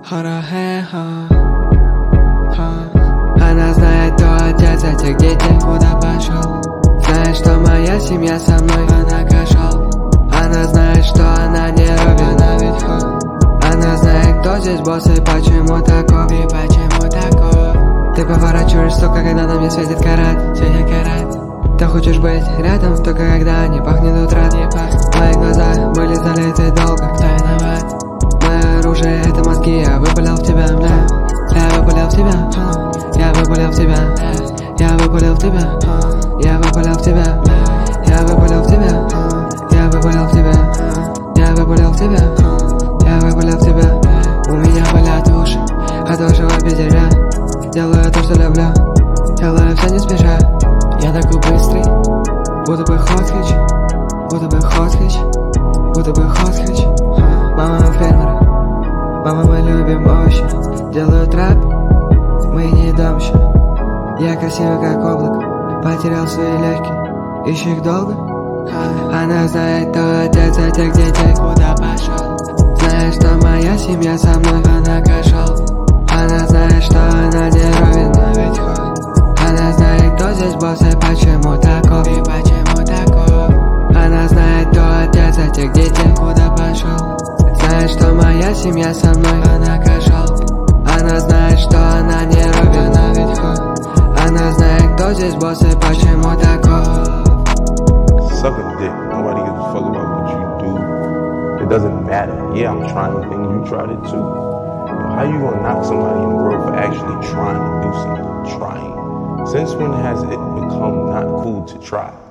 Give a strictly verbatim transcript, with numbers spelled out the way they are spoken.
Хора-хе-ха, ха. Она знает, кто отец этих детей, куда пошел. Знает, что моя семья со мной, она кошел. Она знает, что она не робит, она ведь хо. Она знает, кто здесь босс и почему таков, и почему таков. Ты поворачиваешь сука, когда на мне светит карат, светит карат. Ты хочешь быть рядом, только когда не пахнет утрат, не пахнет. Мои глаза были залиты долго, кто виноват? Мое оружие — это мозги, я выпалил в тебя, бля. Я выпалил в тебя, я выпалил в тебя, я выпалил в тебя, я выпалил в тебя, я выпалил в тебя, я выпалил в тебя, я выпалил в тебя, я выпалил в тебя. У меня болят уши от вашего безделья. Делаю то, что люблю, делаю все не спеша. Я такой быстрый, будто бы Хоскич, будто бы Хоскич, будто бы Хоскич. Мама фермер, мама мы любим овощи. Делаю трэп, мы не дамщи. Я красивый как облако, потерял свои легкие. Ищу их долго. Она знает, кто отец этих детей, куда пошел. Знает, что моя семья со мной, она кошел. Она знает, что она не ровен, но ведь ход. Она знает, кто здесь босс и почему таков, и почему таков. Она знает, кто отец этих детей, куда пошел. Знает, что моя семья со мной, она кошел. Она знает, что она не ровен, но ведь ход. Она знает, кто здесь босс и почему таков. Suck a dick. Nobody gives a fuck about what you do. It doesn't matter. Yeah, I'm trying the thing. You tried it too. How you gonna knock somebody in the world for actually trying to do something? Trying. Since when has it become not cool to try?